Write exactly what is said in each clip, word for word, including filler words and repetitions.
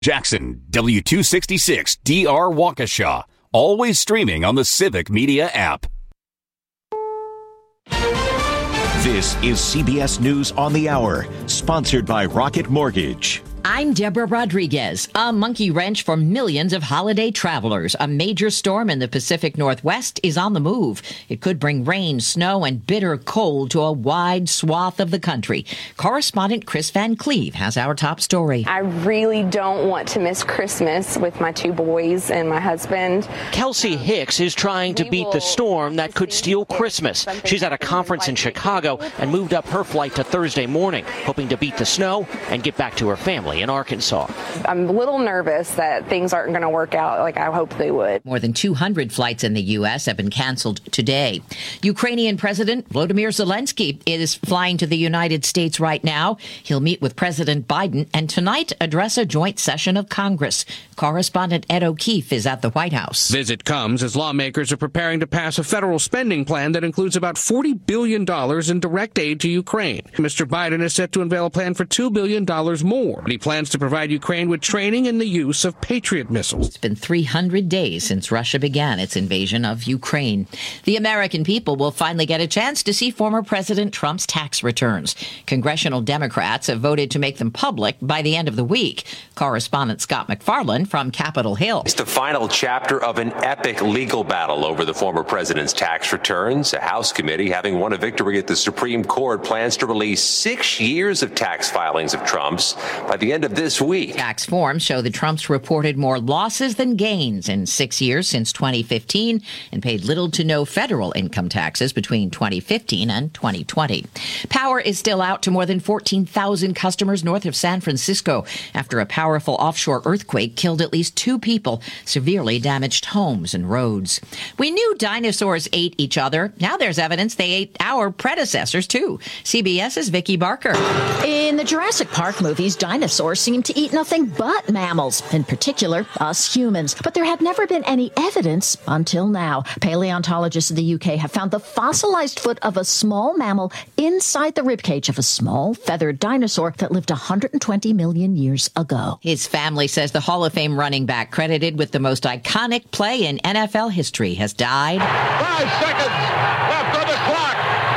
Jackson, W two sixty-six D R Waukesha. Always streaming on the Civic Media app. This is C B S News on the Hour, sponsored by Rocket Mortgage. I'm Deborah Rodriguez. A monkey wrench for millions of holiday travelers. A major storm in the Pacific Northwest is on the move. It could bring rain, snow, and bitter cold to a wide swath of the country. Correspondent Chris Van Cleve has our top story. I really don't want to miss Christmas with my two boys and my husband. Kelsey Hicks is trying to beat the storm that could steal Christmas. She's at a conference in Chicago and moved up her flight to Thursday morning, hoping to beat the snow and get back to her family in Arkansas. I'm a little nervous that things aren't going to work out like I hoped they would. More than two hundred flights in the U S have been canceled today. Ukrainian President Volodymyr Zelensky is flying to the United States right now. He'll meet with President Biden and tonight address a joint session of Congress. Correspondent Ed O'Keefe is at the White House. Visit comes as lawmakers are preparing to pass a federal spending plan that includes about forty billion dollars in direct aid to Ukraine. Mister Biden is set to unveil a plan for two billion dollars more. He plans to provide Ukraine with training in the use of Patriot missiles. It's been three hundred days since Russia began its invasion of Ukraine. The American people will finally get a chance to see former President Trump's tax returns. Congressional Democrats have voted to make them public by the end of the week. Correspondent Scott McFarland from Capitol Hill. It's the final chapter of an epic legal battle over the former president's tax returns. A House committee, having won a victory at the Supreme Court, plans to release six years of tax filings of Trump's by the end of this week. Tax forms show the Trumps reported more losses than gains in six years since twenty fifteen and paid little to no federal income taxes between twenty fifteen and twenty twenty. Power is still out to more than fourteen thousand customers north of San Francisco after a powerful offshore earthquake killed at least two people, severely damaged homes and roads. We knew dinosaurs ate each other. Now there's evidence they ate our predecessors, too. CBS's Vicki Barker. In the Jurassic Park movies, dinosaurs seem to eat nothing but mammals, in particular, us humans. But there had never been any evidence until now. Paleontologists in the U K have found the fossilized foot of a small mammal inside the ribcage of a small feathered dinosaur that lived one hundred twenty million years ago. His family says the Hall of Fame running back credited with the most iconic play in N F L history has died. Five seconds left on the clock.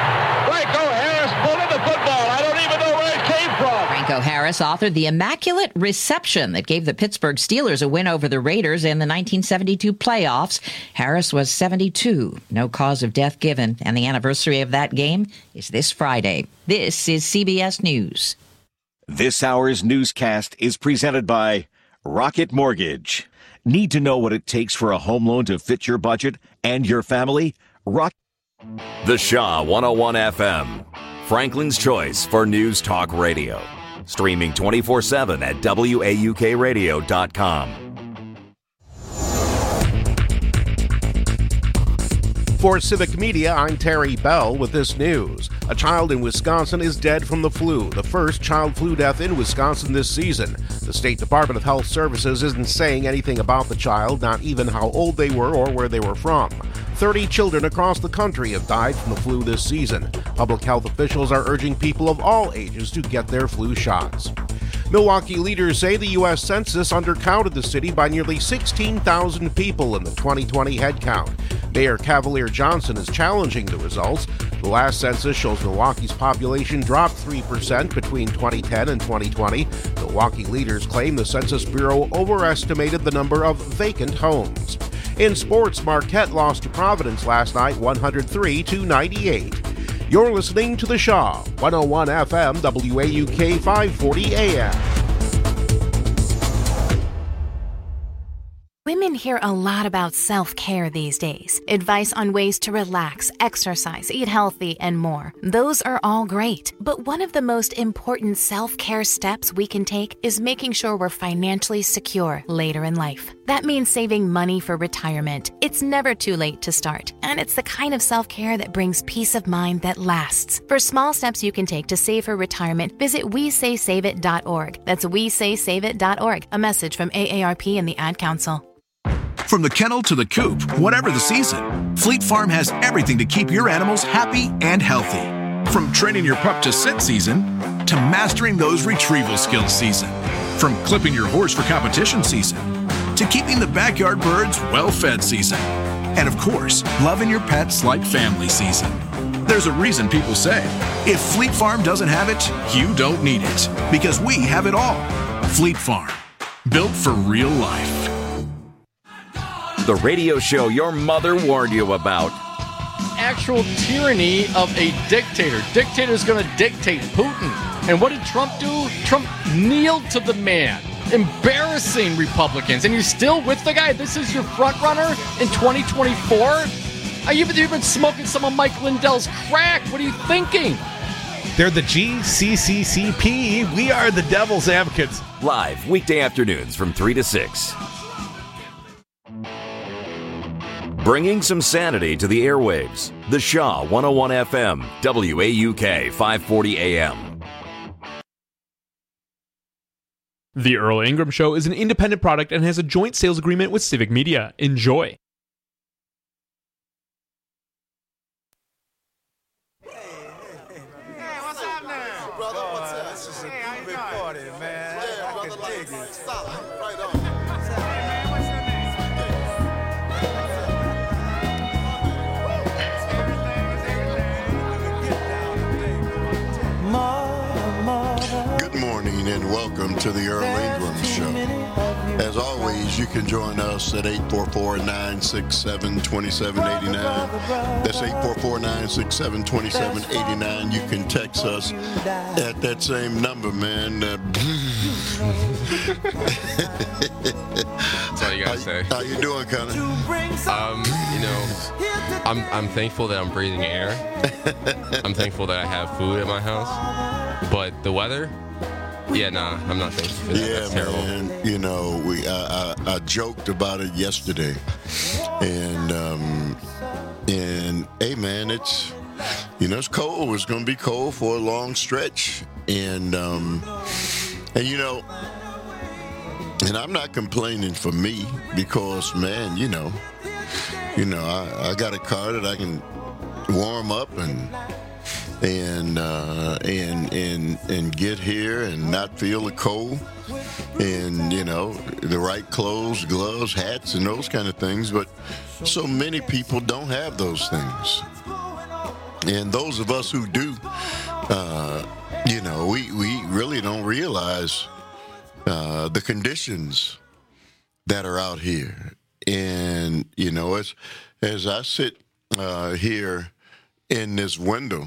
Franco Harris pulled the football. I don't even know where it came from. Franco Harris authored the Immaculate Reception that gave the Pittsburgh Steelers a win over the Raiders in the nineteen seventy-two playoffs. Harris was seventy-two. No cause of death given, and the anniversary of that game is this Friday. This is C B S News. This hour's newscast is presented by Rocket Mortgage. Need to know what it takes for a home loan to fit your budget and your family? Rock. The Shaw one oh one F M, Franklin's choice for News Talk Radio. Streaming twenty-four seven at W A U K radio dot com. For Civic Media, I'm Terry Bell with this news. A child in Wisconsin is dead from the flu, the first child flu death in Wisconsin this season. The State Department of Health Services isn't saying anything about the child, not even how old they were or where they were from. thirty children across the country have died from the flu this season. Public health officials are urging people of all ages to get their flu shots. Milwaukee leaders say the U S Census undercounted the city by nearly sixteen thousand people in the twenty twenty head count. Mayor Cavalier Johnson is challenging the results. The last census shows Milwaukee's population dropped three percent between twenty ten and twenty twenty. Milwaukee leaders claim the Census Bureau overestimated the number of vacant homes. In sports, Marquette lost to Providence last night one hundred three to ninety-eight. You're listening to The Shaw, one oh one F M, W A U K five forty A M. Women hear a lot about self-care these days. Advice on ways to relax, exercise, eat healthy, and more. Those are all great. But one of the most important self-care steps we can take is making sure we're financially secure later in life. That means saving money for retirement. It's never too late to start, and it's the kind of self-care that brings peace of mind that lasts. For small steps you can take to save for retirement, visit we say save it dot org. That's we say save it dot org. A message from A A R P and the Ad Council. From the kennel to the coop, whatever the season, Fleet Farm has everything to keep your animals happy and healthy. From training your pup to sit season to mastering those retrieval skills season. From clipping your horse for competition season to keeping the backyard birds well-fed season. And of course, loving your pets like family season. There's a reason people say, if Fleet Farm doesn't have it, you don't need it. Because we have it all. Fleet Farm. Built for real life. The radio show your mother warned you about. Actual tyranny of a dictator. Dictator's going to dictate Putin. And what did Trump do? Trump kneeled to the man. Embarrassing Republicans. And you're still with the guy? This is your front runner in twenty twenty-four? You've been smoking some of Mike Lindell's crack. What are you thinking? They're the G C C C P. We are the Devil's Advocates. Live weekday afternoons from three to six. Bringing some sanity to the airwaves. The Shaw one oh one F M, W A U K five forty A M. The Earl Ingram Show is an independent product and has a joint sales agreement with Civic Media. Enjoy. And welcome to the Earl Ingram Show. As always, you can join us at eight four four, nine six seven, two seven eight nine. That's eight four four, nine six seven, two seven eight nine. You can text us at that same number, man. Uh, That's all you gotta say. How you doing, Connor? Um, you know, I'm I'm thankful that I'm breathing air. I'm thankful that I have food at my house. But the weather, yeah, nah, I'm not thankful for that. Yeah, That's terrible. Man. You know, we I, I, I joked about it yesterday, and um, and hey, man, it's you know it's cold. It's gonna be cold for a long stretch, and um, and you know, and I'm not complaining for me because, man, you know, you know, I, I got a car that I can warm up and. and uh, and and and get here and not feel the cold, and you know the right clothes, gloves, hats, and those kind of things. But so many people don't have those things, and those of us who do, uh, you know, we we really don't realize uh, the conditions that are out here. And you know, as as I sit uh, here in this window.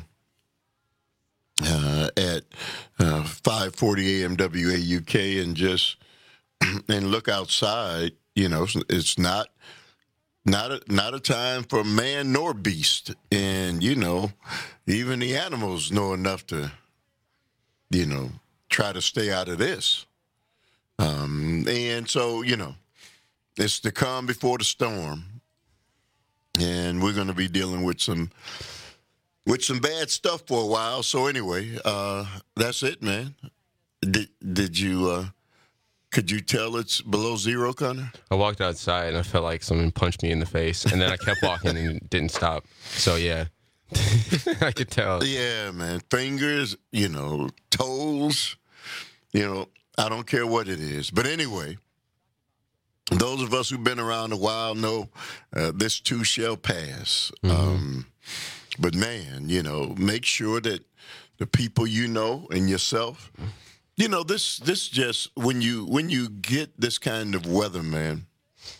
Uh, at uh, five forty A M W A U K and just and look outside, you know, it's not not a, not a time for man nor beast, and you know, even the animals know enough to, you know, try to stay out of this. Um, and so, you know, it's the calm before the storm, and we're going to be dealing with some. With some bad stuff for a while. So anyway, uh, that's it, man. Did did you? Uh, could you tell it's below zero, Connor? I walked outside and I felt like someone punched me in the face, and then I kept walking and it didn't stop. So yeah, I could tell. Yeah, man. Fingers, you know, toes, you know. I don't care what it is. But anyway, those of us who've been around a while know uh, this too shall pass. Mm-hmm. Um, But, man, you know, make sure that the people you know and yourself, you know, this this just, when you when you get this kind of weather, man,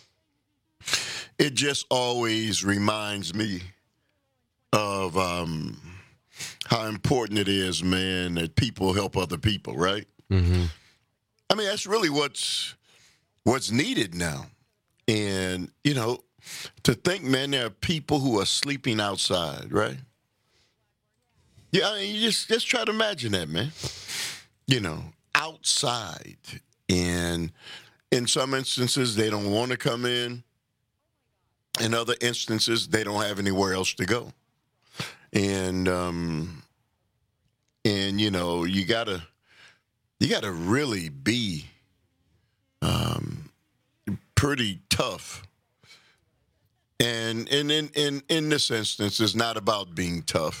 it just always reminds me of um, how important it is, man, that people help other people, right? Mm-hmm. I mean, that's really what's what's needed now. And, you know, to think, man, there are people who are sleeping outside, right? Yeah, I mean, you just just try to imagine that, man. You know, outside, and in some instances they don't want to come in. In other instances, they don't have anywhere else to go, and um, and you know, you gotta you gotta really be um, pretty tough. And and in, in, in this instance, it's not about being tough,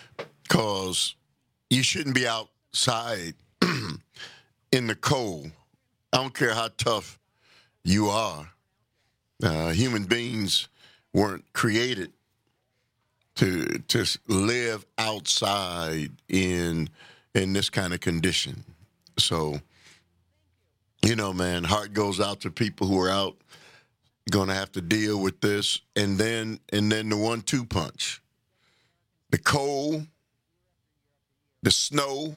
because you shouldn't be outside in the cold I don't care how tough you are. Uh, human beings weren't created to to live outside in in this kind of condition. So, you know, man, heart goes out to people who are out going to have to deal with this, and then and then the one two punch, the cold, the snow,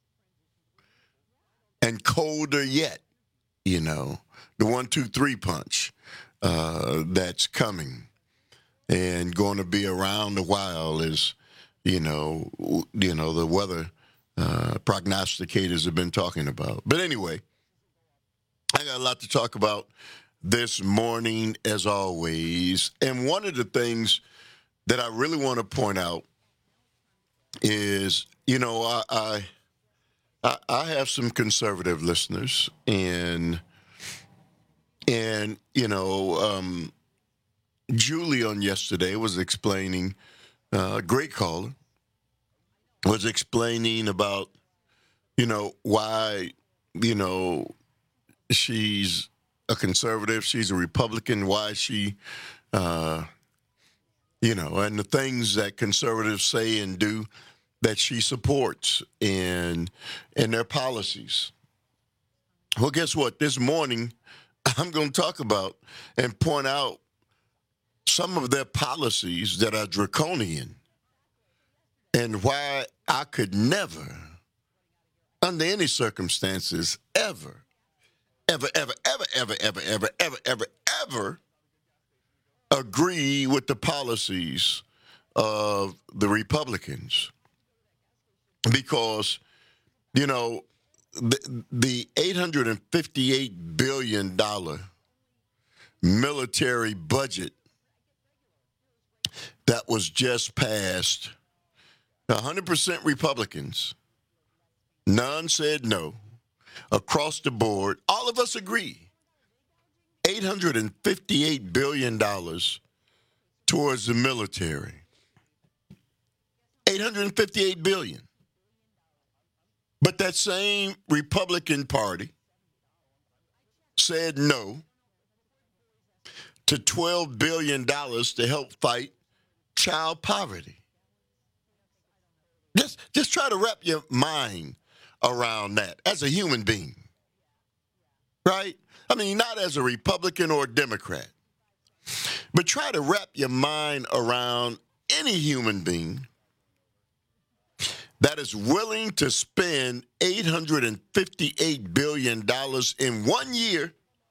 and colder yet, you know, the one two three punch uh, that's coming and going to be around a while, is, you know, you know the weather uh, prognosticators have been talking about. But anyway, I got a lot to talk about this morning, as always. And one of the things that I really want to point out is, you know, I I, I have some conservative listeners, and and you know, um, Julie on yesterday was explaining, uh, great caller, was explaining about, you know, why, you know, she's a conservative, she's a Republican, why she, uh, you know, and the things that conservatives say and do that she supports and and their policies. Well, guess what? This morning, I'm going to talk about and point out some of their policies that are draconian, and why I could never, under any circumstances, ever, ever, ever, ever, ever, ever, ever, ever, ever, ever agree with the policies of the Republicans. Because, you know, the, the eight hundred fifty-eight billion dollars military budget that was just passed, one hundred percent Republicans, none said no. Across the board, all of us agree, eight hundred fifty-eight billion dollars towards the military. eight hundred fifty-eight billion dollars. But that same Republican Party said no to twelve billion dollars to help fight child poverty. Just, just try to wrap your mind around that as a human being, right? I mean, not as a Republican or a Democrat, but try to wrap your mind around any human being that is willing to spend eight hundred fifty-eight billion dollars in one year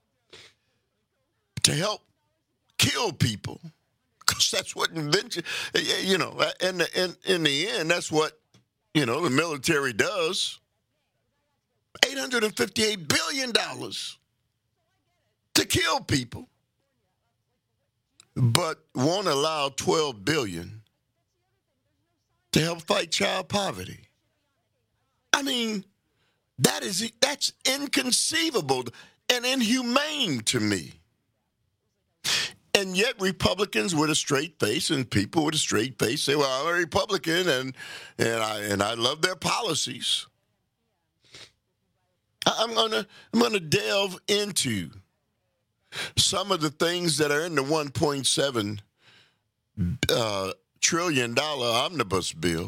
to help kill people, because that's what invention, you know, in the, in, in the end, that's what, you know, the military does. eight hundred fifty-eight billion dollars to kill people, but won't allow twelve billion dollars to help fight child poverty. I mean, that is that's inconceivable and inhumane to me. And yet Republicans with a straight face and people with a straight face say, well, I'm a Republican and and I and I love their policies. I'm gonna I'm gonna delve into some of the things that are in the one point seven uh trillion dollar omnibus bill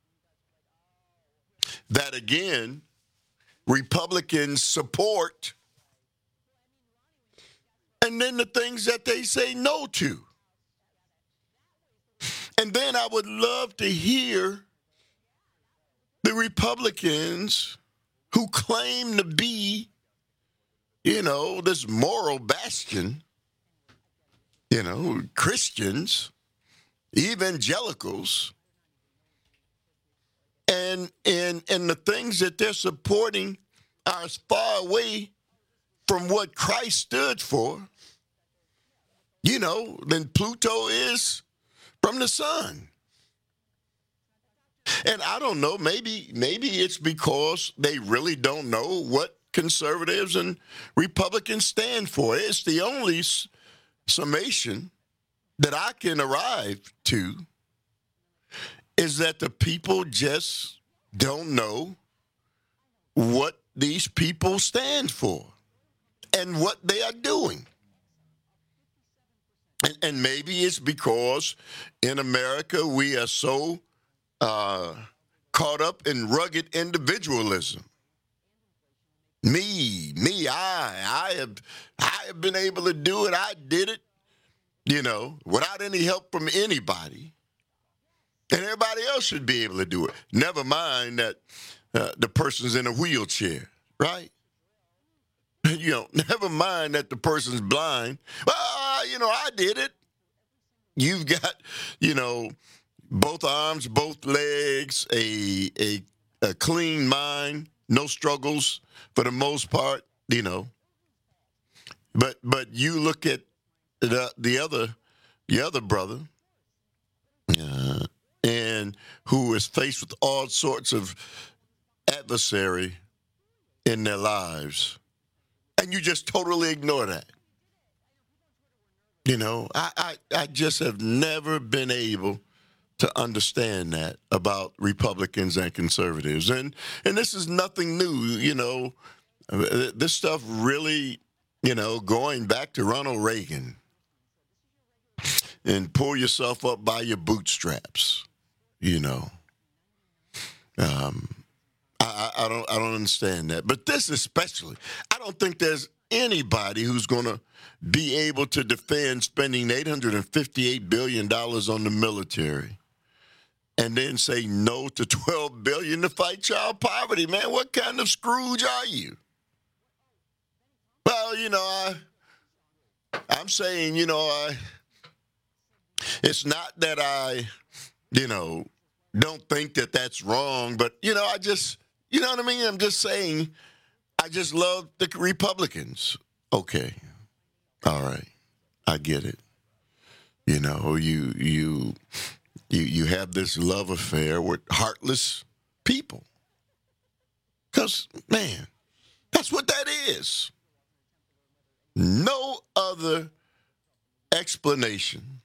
that, again, Republicans support, and then the things that they say no to. And then I would love to hear the Republicans who claim to be, you know, this moral bastion, you know, Christians, evangelicals, and and and the things that they're supporting are as far away from what Christ stood for, you know, than Pluto is from the sun. And I don't know, maybe maybe it's because they really don't know what conservatives and Republicans stand for. It's the only s- summation that I can arrive to, is that the people just don't know what these people stand for. and what they are doing. And, and maybe it's because in America we are so uh, caught up in rugged individualism. Me, me, I, I have, I have been able to do it. I did it, you know, without any help from anybody. And everybody else should be able to do it. Never mind that uh, the person's in a wheelchair, right? You know, never mind that the person's blind. Well, you know, I did it. You've got, you know, both arms, both legs, a a, a clean mind, no struggles for the most part, you know. But but you look at the the other the other brother, uh, and who is faced with all sorts of adversary in their lives. And you just totally ignore that. You know, I, I, I just have never been able to understand that about Republicans and conservatives. And and this is nothing new, you know. This stuff really, you know, going back to Ronald Reagan. And pull yourself up by your bootstraps, you know. Um I, I don't I don't understand that. But this especially, I don't think there's anybody who's going to be able to defend spending eight hundred fifty-eight billion dollars on the military and then say no to twelve billion dollars to fight child poverty. Man, what kind of Scrooge are you? Well, you know, I, I'm saying, you know, I, it's not that I, you know, don't think that that's wrong, but, you know, I just... You know what I mean? I'm just saying, I just love the Republicans. Okay. All right. I get it. You know, you you you you have this love affair with heartless people. Because, man, that's what that is. No other explanation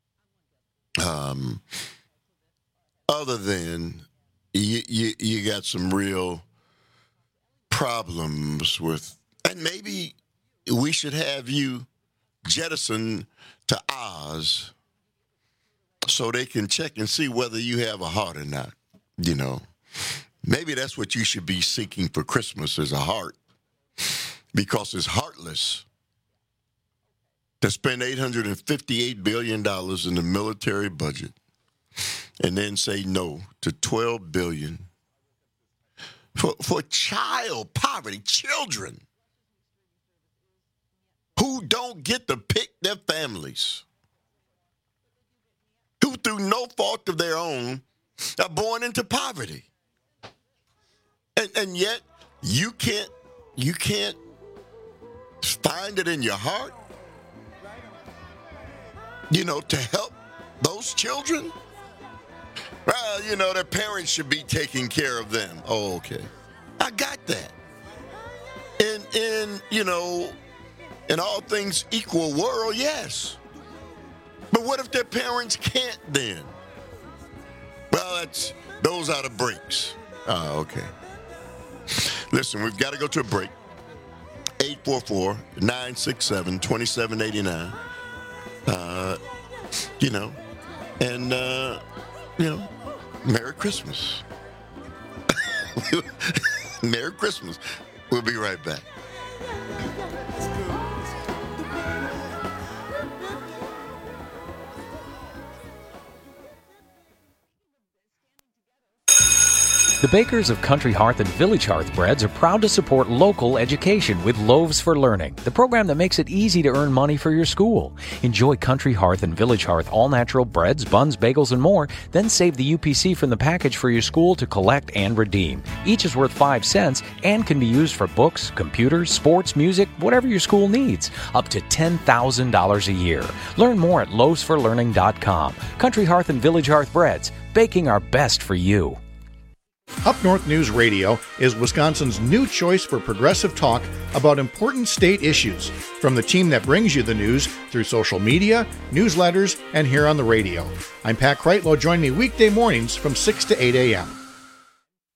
um, other than You, you you got some real problems with, and maybe we should have you jettison to Oz so they can check and see whether you have a heart or not. You know, maybe that's what you should be seeking for Christmas is a heart, because it's heartless to spend eight hundred fifty-eight billion dollars in the military budget and then say no to twelve billion dollars for, for child poverty, children who don't get to pick their families, who through no fault of their own are born into poverty. And, and yet you can't, you can't find it in your heart, you know, to help those children. Well, you know, their parents should be taking care of them. Oh, okay. I got that. In, in you know, in all things equal world, yes. But what if their parents can't then? Well, that's those are the breaks. Oh, okay. Listen, we've got to go to a break. eight four four, nine six seven, two seven eight nine. Uh, you know, and, uh, you know, Merry Christmas. Merry Christmas. We'll be right back. The bakers of Country Hearth and Village Hearth Breads are proud to support local education with Loaves for Learning, the program that makes it easy to earn money for your school. Enjoy Country Hearth and Village Hearth all-natural breads, buns, bagels, and more. Then save the U P C from the package for your school to collect and redeem. Each is worth five cents and can be used for books, computers, sports, music, whatever your school needs. Up to ten thousand dollars a year. Learn more at loaves for learning dot com. Country Hearth and Village Hearth Breads, baking our best for you. Up North News Radio is Wisconsin's new choice for progressive talk about important state issues, from the team that brings you the news through social media, newsletters, and here on the radio. I'm Pat Kreitlow. Join me weekday mornings from six to eight a.m.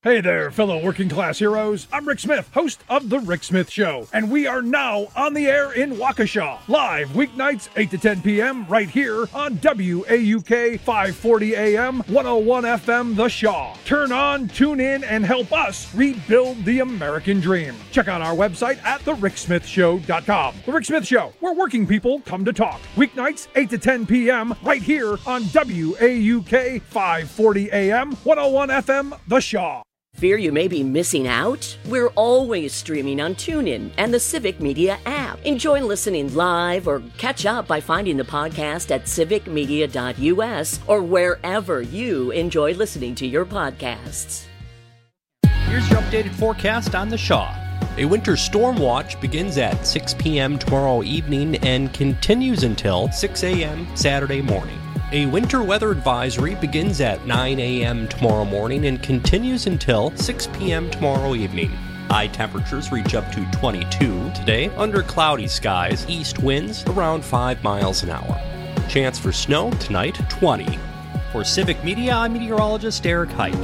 Hey there, fellow working class heroes. I'm Rick Smith, host of The Rick Smith Show, and we are now on the air in Waukesha, live weeknights eight to ten p.m. right here on W A U K five forty A M, one oh one F M The Shaw. Turn on, tune in, and help us rebuild the American dream. Check out our website at the rick smith show dot com. The Rick Smith Show, where working people come to talk. Weeknights eight to ten p.m. right here on W A U K five forty A M, one oh one F M The Shaw. Fear you may be missing out? We're always streaming on TuneIn and the Civic Media app. Enjoy listening live or catch up by finding the podcast at civic media dot u s or wherever you enjoy listening to your podcasts. Here's your updated forecast on the Shaw. A winter storm watch begins at six p.m. tomorrow evening and continues until six a.m. Saturday morning. A winter weather advisory begins at nine a.m. tomorrow morning and continues until six p.m. tomorrow evening. High temperatures reach up to twenty-two today under cloudy skies, east winds around five miles an hour. Chance for snow tonight, twenty. For Civic Media, I'm meteorologist Eric Height.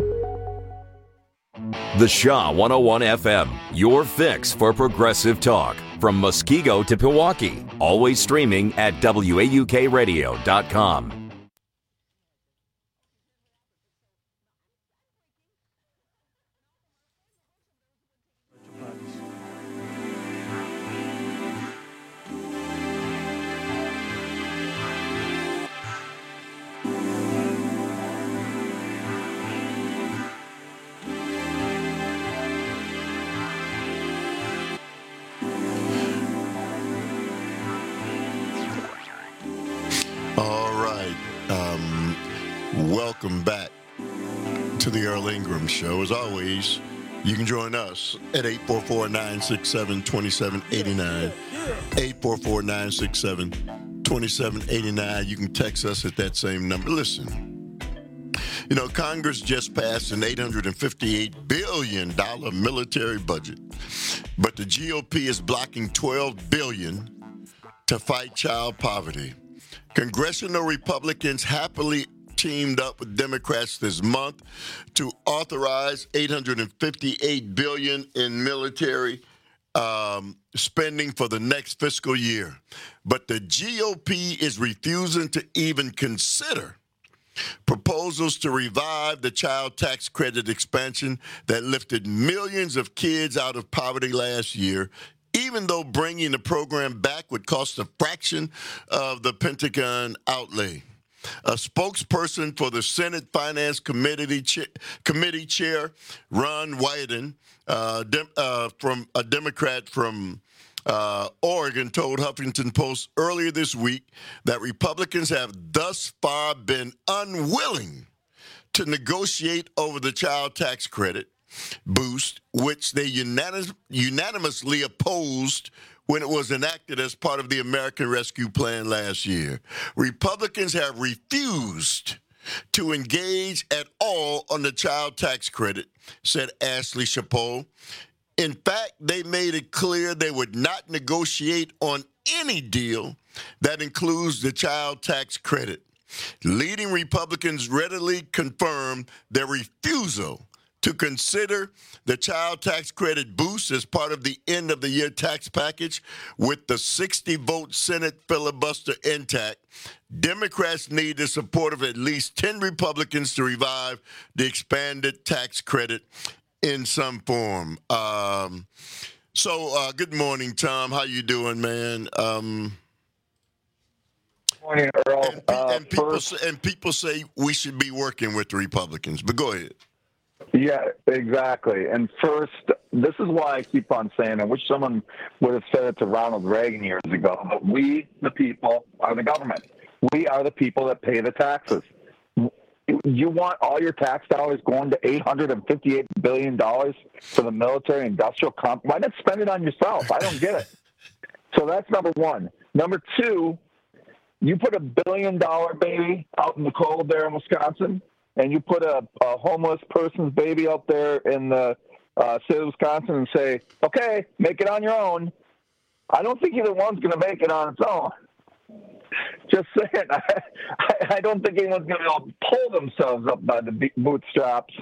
The Shaw one oh one F M, your fix for progressive talk. From Muskego to Pewaukee, always streaming at W A U K radio dot com. Welcome back to the Earl Ingram Show. As always, you can join us at eight four four, nine six seven, two seven eight nine. eight four four, nine six seven, two seven eight nine. You can text us at that same number. Listen, you know, Congress just passed an eight hundred fifty-eight billion dollars military budget, but the G O P is blocking twelve billion dollars to fight child poverty. Congressional Republicans happily teamed up with Democrats this month to authorize eight hundred fifty-eight billion dollars in military um, spending for the next fiscal year. But the G O P is refusing to even consider proposals to revive the child tax credit expansion that lifted millions of kids out of poverty last year, even though bringing the program back would cost a fraction of the Pentagon outlay. A spokesperson for the Senate Finance Committee, Ch- Committee Chair Ron Wyden, uh, dem- uh, from a Democrat from uh, Oregon, told Huffington Post earlier this week that Republicans have thus far been unwilling to negotiate over the child tax credit boost, which they unanim- unanimously opposed when it was enacted as part of the American Rescue Plan last year. Republicans have refused to engage at all on the child tax credit, said Ashley Chapeau. In fact, they made it clear they would not negotiate on any deal that includes the child tax credit. Leading Republicans readily confirmed their refusal to consider the child tax credit boost as part of the end-of-the-year tax package with the sixty-vote Senate filibuster intact. Democrats need the support of at least ten Republicans to revive the expanded tax credit in some form. Um, so, uh, good morning, Tom. How you doing, man? Um, morning, Earl. And, pe- uh, and, people first, say, and people say we should be working with the Republicans, but go ahead. Yeah, exactly. And first, this is why I keep on saying, I wish someone would have said it to Ronald Reagan years ago, but we, the people, are the government. We are the people that pay the taxes. You want all your tax dollars going to eight hundred fifty-eight billion dollars for the military industrial comp? Why not spend it on yourself? I don't get it. So that's number one. Number two, you put a billion dollar baby out in the cold there in Wisconsin, and you put a, a homeless person's baby out there in the uh, state of Wisconsin and say, okay, make it on your own. I don't think either one's going to make it on its own. Just saying, I, I don't think anyone's going to be able to pull themselves up by the bootstraps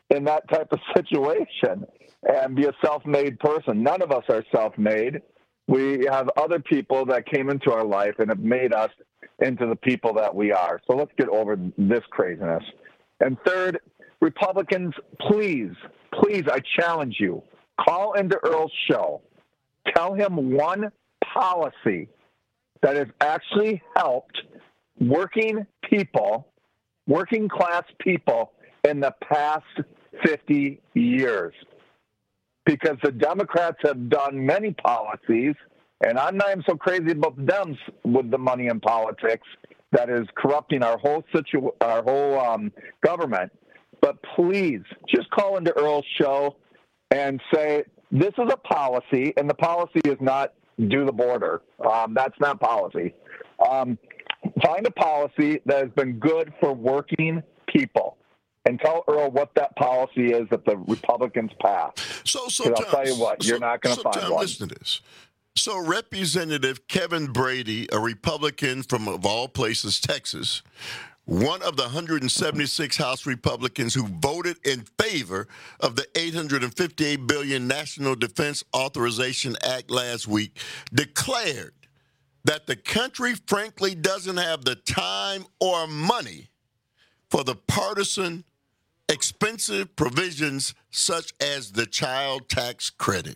in that type of situation and be a self-made person. None of us are self-made. We have other people that came into our life and have made us into the people that we are. So let's get over this craziness. And third, Republicans, please, please, I challenge you, call into Earl's show. Tell him one policy that has actually helped working people, working class people in the past fifty years. Because the Democrats have done many policies, and I'm not even so crazy about the Dems with the money in politics that is corrupting our whole situ- our whole um, government. But please, just call into Earl's show and say, this is a policy, and the policy is not do the border. Um, that's not policy. Um, find a policy that has been good for working people. And tell Earl what that policy is that the Republicans passed. So, so I'll Tom, tell you what, you're so, not going to so find Tom, one. Listen to this. So, Representative Kevin Brady, a Republican from, of all places, Texas, one of the one hundred seventy-six House Republicans who voted in favor of the eight hundred fifty-eight billion dollars National Defense Authorization Act last week, declared that the country, frankly, doesn't have the time or money for the partisan, expensive provisions such as the child tax credit.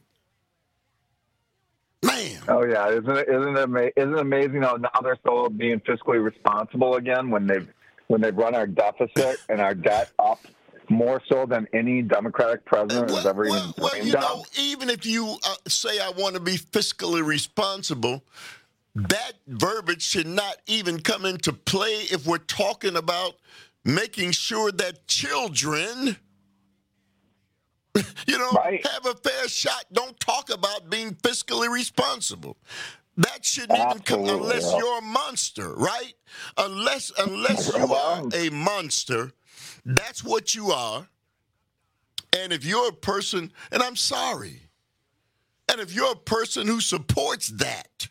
Man. Oh, yeah. Isn't it, isn't it, ama- isn't it amazing how now they're still being fiscally responsible again when they've, when they've run our deficit and our debt up more so than any Democratic president well, has ever well, even well, dreamed you of? know, even if you uh, say I want to be fiscally responsible, that verbiage should not even come into play if we're talking about making sure that children, you know, right. have a fair shot. Don't talk about being fiscally responsible. That shouldn't Absolutely, even come unless yeah. you're a monster, right? Unless unless you are a monster, that's what you are. And if you're a person, and I'm sorry, and if you're a person who supports that,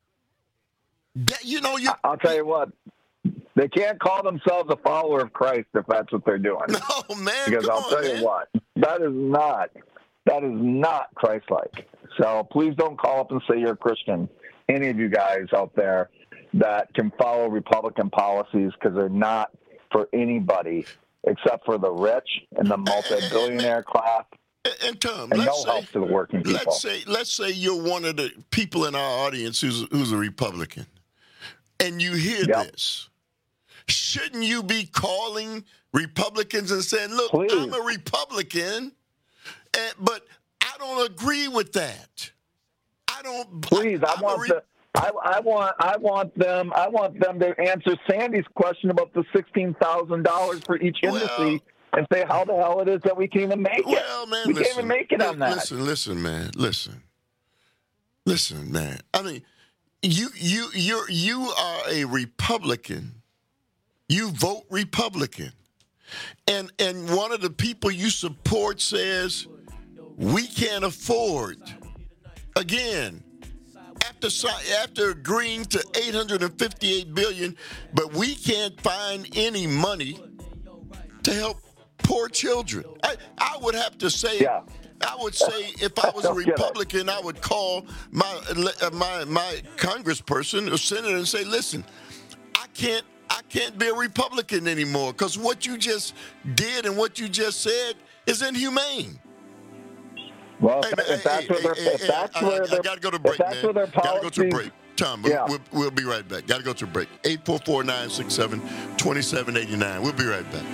that you know, you. I'll tell you what. They can't call themselves a follower of Christ if that's what they're doing. No, man. Because I'll on, tell man. you what, that is not that is not Christ-like. So please don't call up and say you're a Christian. Any of you guys out there that can follow Republican policies, because they're not for anybody except for the rich and the multi-billionaire class. And, and Tom, and let's no say, help to the working people. Let's say, let's say you're one of the people in our audience who's who's a Republican, and you hear yep. this. Shouldn't you be calling Republicans and saying, look, Please. I'm a Republican, and, but I don't agree with that. I don't. Please, I, I want re- the, I, I want I want them I want them to answer Sandy's question about the sixteen thousand dollars for each well, industry and say how the hell it is that we can't even make it. Well, man, we listen, can't even make it on that. Listen, listen, man, listen, listen, man. I mean, you you you you are a Republican. You vote Republican. And and one of the people you support says, we can't afford, again, after after agreeing to eight hundred fifty-eight billion dollars, but we can't find any money to help poor children. I, I would have to say, yeah. I would say if I was a Republican, I would call my my my congressperson or senator and say, listen, I can't I can't be a Republican anymore because what you just did and what you just said is inhumane. Well, hey, if, man, if that's hey, where they're, hey, if that's I, where I, they're, I gotta go to break, if that's man. Where Gotta go to break. Tom, yeah. we'll, we'll be right back. Gotta go to a break. eight four four, nine six seven, two seven eight nine. We'll be right back.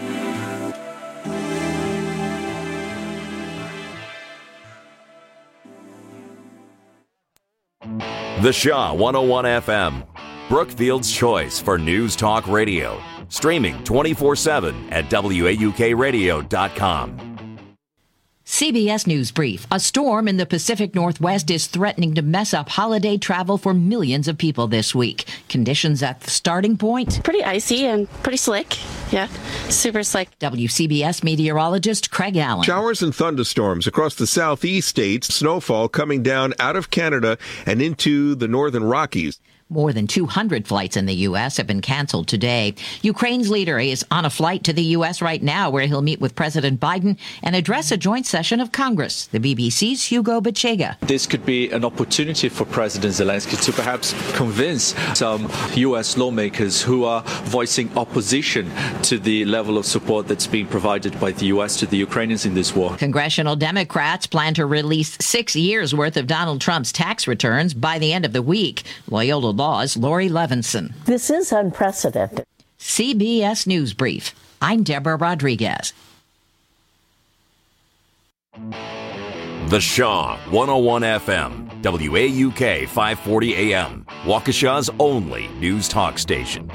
The Shaw one oh one F M, Brookfield's choice for News Talk Radio. Streaming twenty-four seven at W A U K radio dot com. C B S News Brief. A storm in the Pacific Northwest is threatening to mess up holiday travel for millions of people this week. Conditions at the starting point? Pretty icy and pretty slick. Yeah, super slick. W C B S meteorologist Craig Allen. Showers and thunderstorms across the southeast states. Snowfall coming down out of Canada and into the northern Rockies. More than two hundred flights in the U S have been canceled today. Ukraine's leader is on a flight to the U S right now, where he'll meet with President Biden and address a joint session of Congress. The B B C's Hugo Bachega. This could be an opportunity for President Zelensky to perhaps convince some U S lawmakers who are voicing opposition to the level of support that's being provided by the U S to the Ukrainians in this war. Congressional Democrats plan to release six years' worth of Donald Trump's tax returns by the end of the week. Loyola Law's Lori Levinson. This is unprecedented. C B S News Brief. I'm Deborah Rodriguez. The Shaw one oh one F M, W A U K five forty A M, Waukesha's only news talk station.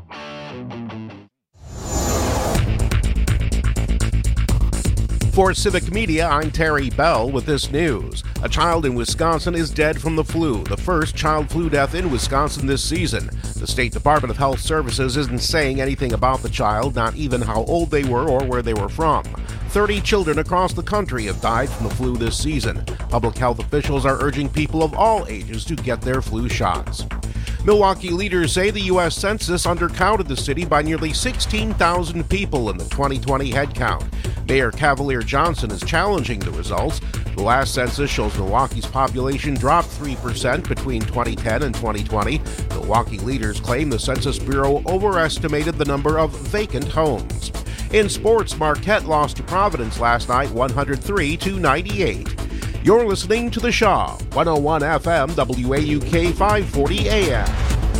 For Civic Media, I'm Terry Bell with this news. A child in Wisconsin is dead from the flu, the first child flu death in Wisconsin this season. The State Department of Health Services isn't saying anything about the child, not even how old they were or where they were from. thirty children across the country have died from the flu this season. Public health officials are urging people of all ages to get their flu shots. Milwaukee leaders say the U S Census undercounted the city by nearly sixteen thousand people in the twenty twenty head count. Mayor Cavalier Johnson is challenging the results. The last census shows Milwaukee's population dropped three percent between twenty ten and twenty twenty. Milwaukee leaders claim the Census Bureau overestimated the number of vacant homes. In sports, Marquette lost to Providence last night one hundred three to ninety-eight. You're listening to The Shaw, one oh one F M, W A U K five forty A M.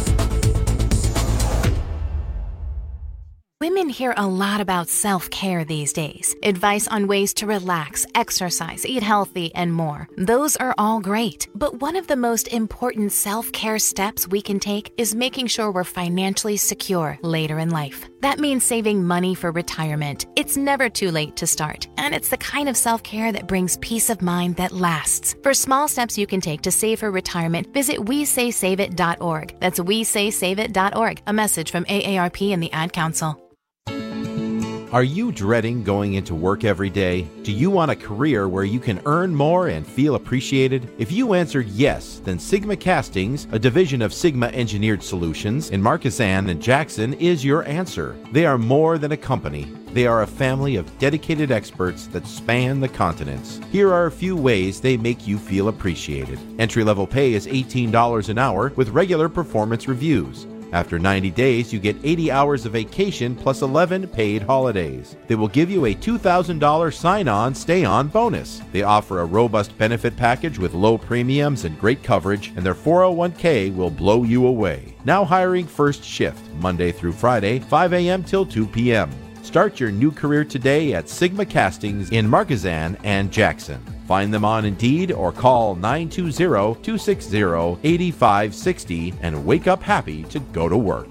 Women hear a lot about self-care these days. Advice on ways to relax, exercise, eat healthy, and more. Those are all great. But one of the most important self-care steps we can take is making sure we're financially secure later in life. That means saving money for retirement. It's never too late to start, and it's the kind of self-care that brings peace of mind that lasts. For small steps you can take to save for retirement, visit we say save it dot org. That's we say save it dot org. A message from A A R P and the Ad Council. Are you dreading going into work every day? Do you want a career where you can earn more and feel appreciated? If you answered yes, then Sigma Castings, a division of Sigma Engineered Solutions in Marquezan and Jackson, is your answer. They are more than a company. They are a family of dedicated experts that span the continents. Here are a few ways they make you feel appreciated. Entry-level pay is eighteen dollars an hour with regular performance reviews. After ninety days, you get eighty hours of vacation plus eleven paid holidays. They will give you a two thousand dollars sign-on, stay-on bonus. They offer a robust benefit package with low premiums and great coverage, and their four oh one k will blow you away. Now hiring first shift, Monday through Friday, five a.m. till two p.m. Start your new career today at Sigma Castings in Marquezan and Jackson. Find them on Indeed or call nine two zero, two six zero, eight five six zero and wake up happy to go to work.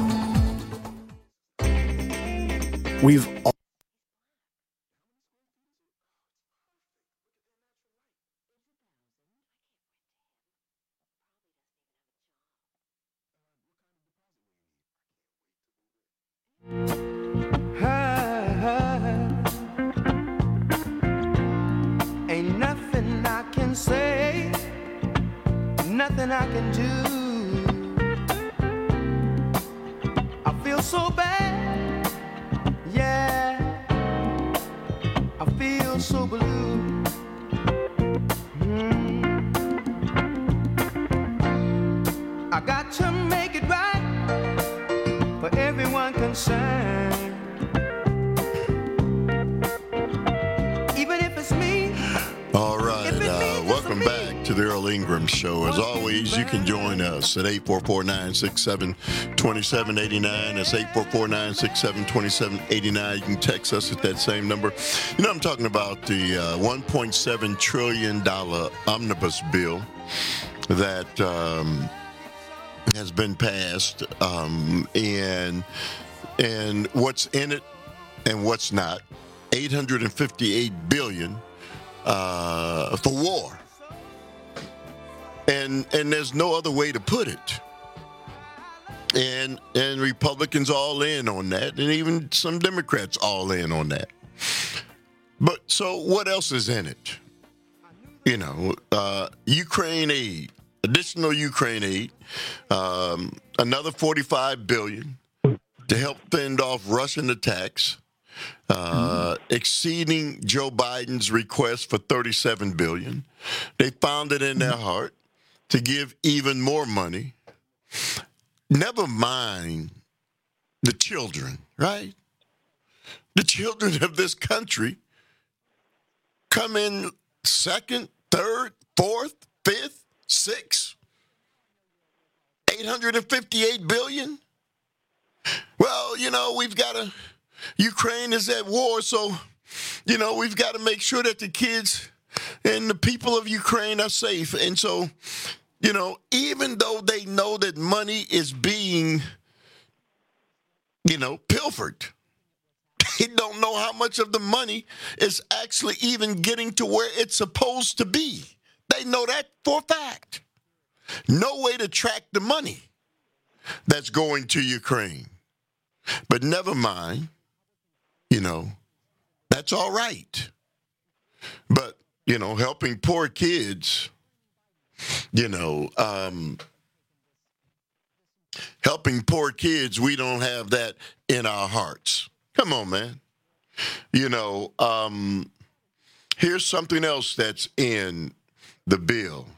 We've Ain't nothing I can say, nothing I can do. I feel so bad, yeah. I feel so blue. Mm. I got to make it right for everyone concerned. All right, uh, welcome back to the Earl Ingram Show. As always, you can join us at eight four four, nine six seven, two seven eight nine. That's eight four four, nine six seven, two seven eight nine. You can text us at that same number. You know, I'm talking about the uh, one point seven trillion dollars omnibus bill that um, has been passed, um, and, and what's in it and what's not. eight hundred fifty-eight billion dollars Uh, for war. And and there's no other way to put it. And and Republicans all in on that, and even some Democrats all in on that. But so what else is in it? You know, uh, Ukraine aid, additional Ukraine aid, um, another forty-five billion dollars to help fend off Russian attacks, uh, mm-hmm. exceeding Joe Biden's request for thirty-seven billion dollars. They found it in their heart to give even more money. Never mind the children, right? The children of this country come in second, third, fourth, fifth, sixth, eight hundred fifty-eight billion. Well, you know, we've got to, Ukraine is at war, so, you know, we've got to make sure that the kids and the people of Ukraine are safe. And so, you know, even though they know that money is being, you know, pilfered, they don't know how much of the money is actually even getting to where it's supposed to be. They know that for a fact. No way to track the money that's going to Ukraine. But never mind, you know, that's all right. But, you know, helping poor kids, you know, um, helping poor kids, we don't have that in our hearts. Come on, man. You know, um, here's something else that's in the bill.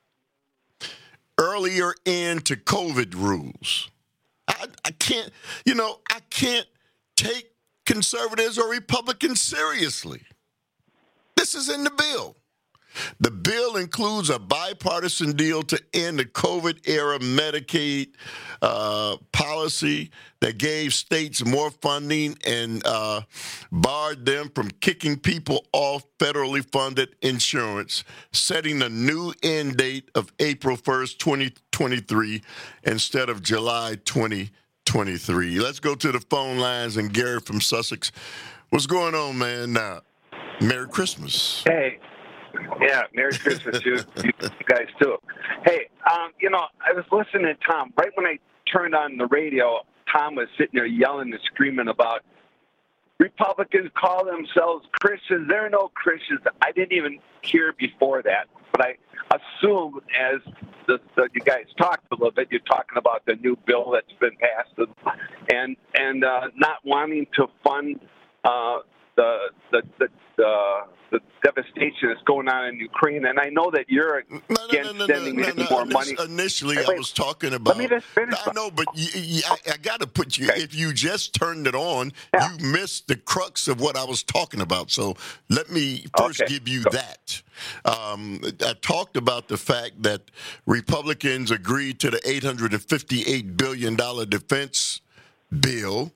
Earlier into COVID rules. I, I can't, you know, I can't take conservatives or Republicans seriously. This is in the bill. The bill includes a bipartisan deal to end the COVID-era Medicaid uh, policy that gave states more funding and uh, barred them from kicking people off federally funded insurance, setting a new end date of April first, twenty twenty-three, instead of July twenty twenty-three. Let's go to the phone lines, and Gary from Sussex. What's going on, man? Uh, Merry Christmas. Hey. Yeah, Merry Christmas to you, you guys, too. Hey, um, you know, I was listening to Tom. Right when I turned on the radio, Tom was sitting there yelling and screaming about Republicans call themselves Christians. They're no Christians. I didn't even hear before that. But I assume as the, the, you guys talked a little bit, you're talking about the new bill that's been passed and, and uh, not wanting to fund uh, the the the, the the devastation that's going on in Ukraine, and I know that you're against no, no, no, sending no, no, any no, more money. Initially, wait, I was talking about. Let me just finish. I know, but you, you, I, I got to put you. Okay. If you just turned it on, yeah. you missed the crux of what I was talking about. So let me first okay. give you Go. that. Um, I talked about the fact that Republicans agreed to the eight hundred fifty-eight billion dollars defense bill,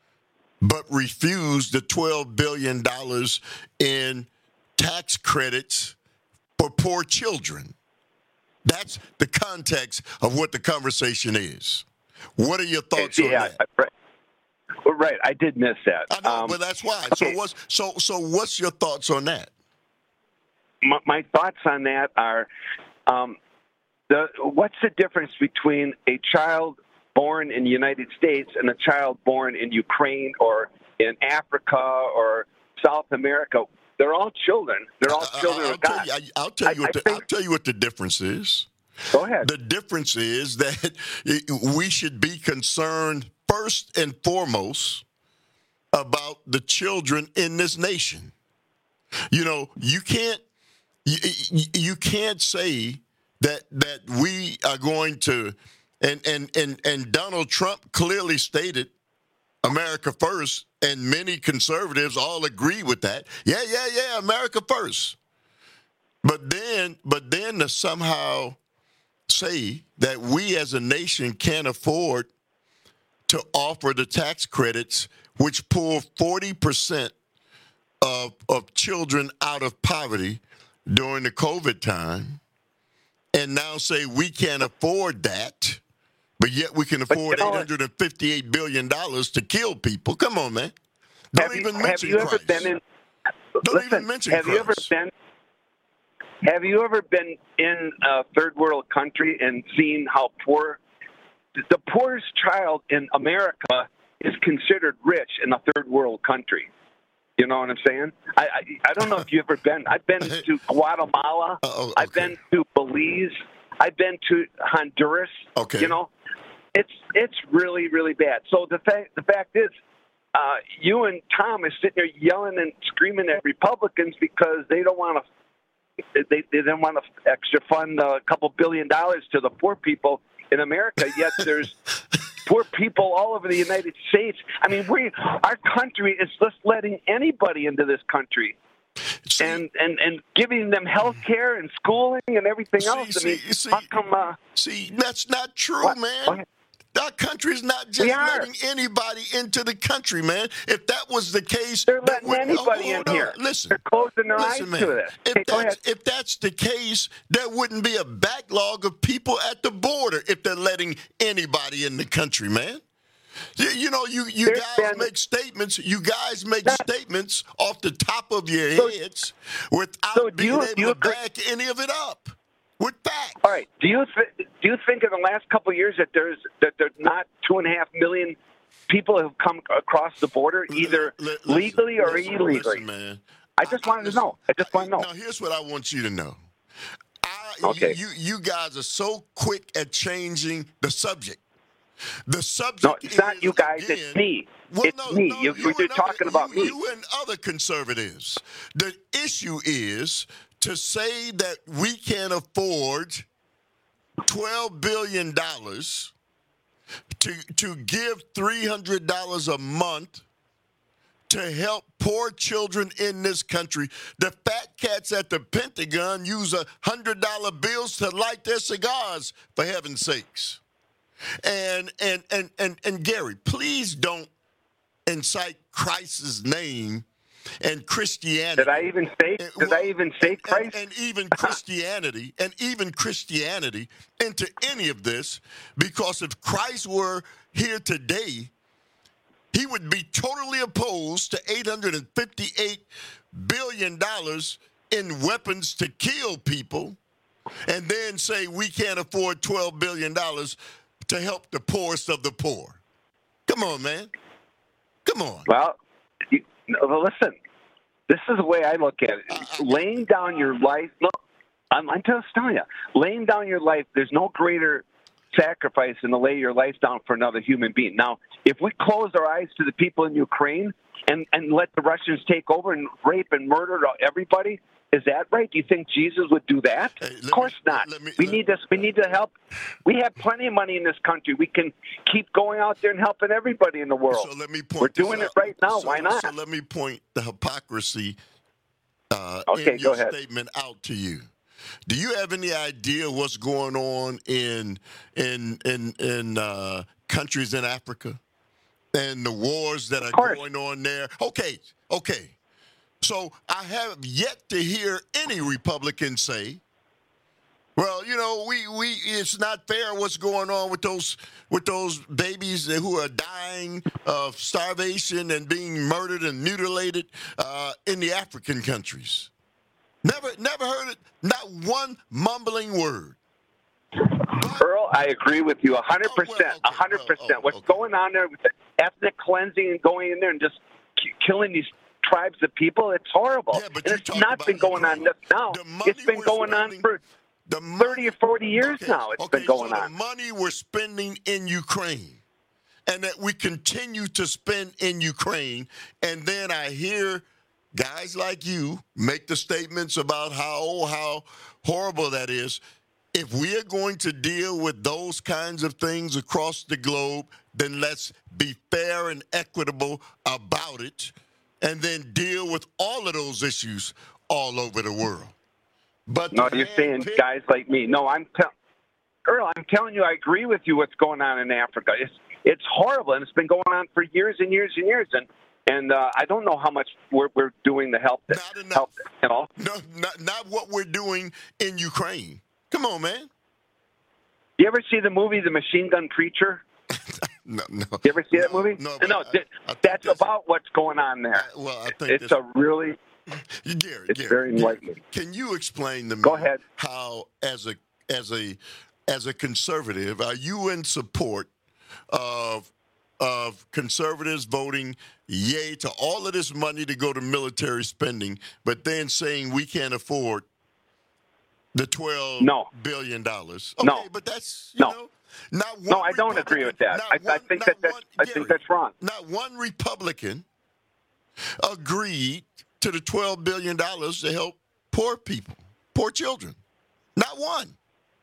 but refused the twelve billion dollars in tax credits for poor children. That's the context of what the conversation is. What are your thoughts yeah, on that? Right. right, I did miss that. I know, um, but that's why. Okay. So what's so so what's your thoughts on that? My, my thoughts on that are, um, the what's the difference between a child born in the United States and a child born in Ukraine or in Africa or South America? They're all children. They're all children I'll of God. Tell you, I, I'll tell you. I, what the, think, I'll tell you what the difference is. Go ahead. The difference is that we should be concerned first and foremost about the children in this nation. You know, you can't you, you can't say that that we are going to, and and and and Donald Trump clearly stated America first. And many conservatives all agree with that. Yeah, yeah, yeah, America first. But then, but then to somehow say that we as a nation can't afford to offer the tax credits which pull forty percent of, of children out of poverty during the COVID time, and now say we can't afford that, but yet we can afford you know eight hundred fifty-eight billion dollars to kill people. Come on, man. Don't have even you, mention have you Christ. Ever been in, Don't listen, even mention have Christ. You ever been, have you ever been in a third world country and seen how poor, the poorest child in America is considered rich in a third world country? You know what I'm saying? I I, I don't know if you've ever been. I've been to Guatemala. Uh-oh, okay. I've been to Belize. I've been to Honduras. Okay. You know, it's it's really really bad. So the fact the fact is, uh, you and Tom are sitting there yelling and screaming at Republicans because they don't want to they they don't want to extra fund a couple billion dollars to the poor people in America. Yet there's poor people all over the United States. I mean, we our country is just letting anybody into this country. See, and, and and giving them health care and schooling and everything see, else. I mean, see, how come? Uh, see, that's not true, what? man. Our country is not just letting anybody into the country, man. If that was the case, they're letting would, anybody oh, in here. Listen, they're closing their listen, eyes man. to this. If, hey, that's, if that's the case, there wouldn't be a backlog of people at the border if they're letting anybody in the country, man. You, you know, you, you guys been, make statements. You guys make that, statements off the top of your so, heads without so being you, able you to agree? back any of it up with facts. All right. Do you th- do you think in the last couple of years that there's that there's not two and a half million people who have come across the border either l- l- listen, legally or listen, illegally? Listen, man. I just wanted listen, to know. I just want to know. Now, here's what I want you to know. I, okay. You, you you guys are so quick at changing the subject. The subject no, it's not is, you guys. again, it's me. Well, it's no, me. no, you, you you're talking other, about you, me. You and other conservatives. The issue is to say that we can afford twelve billion dollars to to give three hundred dollars a month to help poor children in this country. The fat cats at the Pentagon use one hundred dollar bills to light their cigars, for heaven's sakes. And and and and and Gary, please don't incite Christ's name and Christianity. Did I even say? Did well, I even say Christ? And, and even Christianity, and even Christianity into any of this, because if Christ were here today, he would be totally opposed to eight hundred fifty-eight billion dollars in weapons to kill people, and then say we can't afford twelve billion dollars to help the poorest of the poor. Come on, man. Come on. Well, you, well listen, this is the way I look at it. Uh, laying down your life, look, I'm, I'm just telling you, laying down your life, there's no greater sacrifice than to lay your life down for another human being. Now, if we close our eyes to the people in Ukraine and, and let the Russians take over and rape and murder everybody, is that right? Do you think Jesus would do that? Hey, of course me, not. Me, we need this. We need to help. We have plenty of money in this country. We can keep going out there and helping everybody in the world. So let me point We're doing out. it right now. So, Why not? So let me point the hypocrisy uh, okay, in your go ahead. statement out to you. Do you have any idea what's going on in in in in uh, countries in Africa and the wars that are going on there? Okay, okay. So I have yet to hear any Republican say, well, you know, we, we it's not fair what's going on with those with those babies who are dying of starvation and being murdered and mutilated uh, in the African countries. Never never heard it, not one mumbling word. Earl, I agree with you one hundred percent, one hundred percent. What's going on there with the ethnic cleansing and going in there and just k- killing these tribes of people, it's horrible. Yeah, but and it's not been going on now. It's been going on for the money, thirty or forty years okay, now. It's okay, been going so on. The money we're spending in Ukraine, and that we continue to spend in Ukraine, and then I hear guys like you make the statements about how how horrible that is. If we are going to deal with those kinds of things across the globe, then let's be fair and equitable about it, and then deal with all of those issues all over the world. But no, you're saying pick- guys like me. No, I'm telling Earl, I'm telling you, I agree with you. What's going on in Africa? It's it's horrible, and it's been going on for years and years and years. And and uh, I don't know how much we're we're doing to help this. Not enough. Help, you know? No, not not what we're doing in Ukraine. Come on, man. You ever see the movie The Machine Gun Preacher? No, no. You ever see no, that movie? No, no. I, I that's, that's about what's going on there. I, well, I think it's a really. Gary, it's Gary, very enlightening. Gary, can you explain to me Go ahead. how, as a as a as a conservative, are you in support of of conservatives voting yay to all of this money to go to military spending, but then saying we can't afford The twelve no. billion dollars. Okay, no, but that's you no. know, not one no. I don't agree with that. I, one, I think that that's, one, I Gary, think that's wrong. Not one Republican agreed to the twelve billion dollars to help poor people, poor children. Not one.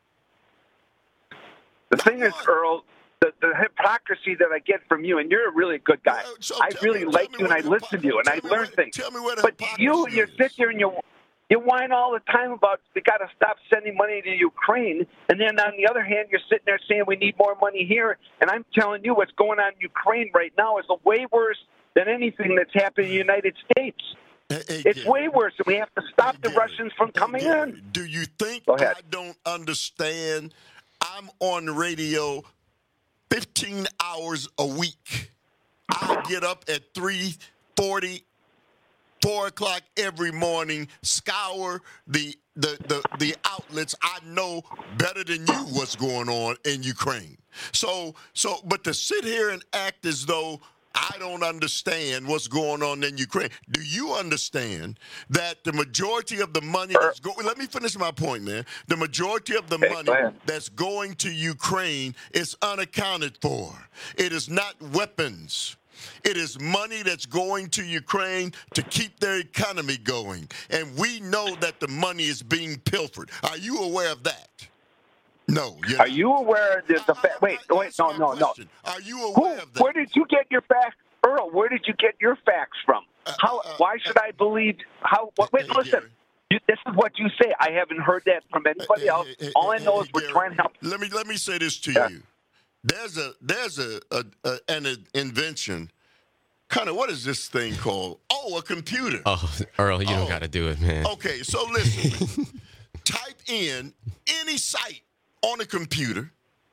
The not thing one. is, Earl, the, the hypocrisy that I get from you, and you're a really good guy. Well, so I really me, like you, and I listen to you, and I learn what, things. Tell me where the but you, is. you sit there and you. You whine all the time about we got to stop sending money to Ukraine, and then on the other hand, you're sitting there saying we need more money here. And I'm telling you, what's going on in Ukraine right now is way worse than anything that's happened in the United States. Hey, hey, it's Gary. way worse, and we have to stop hey, the Gary. Russians from hey, coming Gary. in. Do you think Go ahead. I don't understand? I'm on the radio fifteen hours a week. I get up at three forty. Four o'clock every morning, scour the, the the the outlets. I know better than you what's going on in Ukraine. So so, but to sit here and act as though I don't understand what's going on in Ukraine. Do you understand that the majority of the money that's going? Let me finish my point, man. The majority of the okay, money that's going to Ukraine is unaccounted for. It is not weapons. It is money that's going to Ukraine to keep their economy going. And we know that the money is being pilfered. Are you aware of that? No. Are you aware of the, the fact? Wait, wait, no, no, no. Are you aware Who, of that? Where did you get your facts? Earl, where did you get your facts from? How? Uh, uh, why should I believe? How? Wait, wait listen. You, this is what you say. I haven't heard that from anybody else. All I know is we're trying to help. Let me let me say this to yeah. you. There's a there's a, a, a an invention. Kind of, what is this thing called? Oh, a computer. Oh, Earl, you oh. don't got to do it, man. Okay, so listen. Type in any site on a computer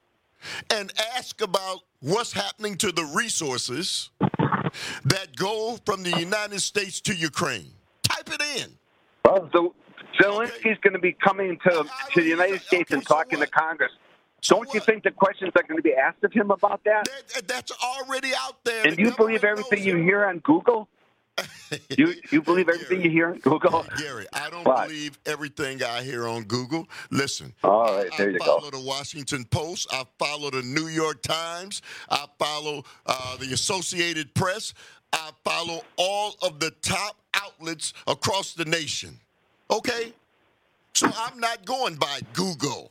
and ask about what's happening to the resources that go from the United States to Ukraine. Type it in. Well, so Zelensky's okay. going to be coming to, to the United States okay, and talking so to Congress. So Don't what? you think the questions are going to be asked of him about that? that that's already out there. And the you believe everything you hear on Google? you you believe everything Gary, you hear on Google? Gary, I don't what? believe everything I hear on Google. Listen, all right, there I you follow go. the Washington Post. I follow the New York Times. I follow uh, the Associated Press. I follow all of the top outlets across the nation. Okay? So I'm not going by Google.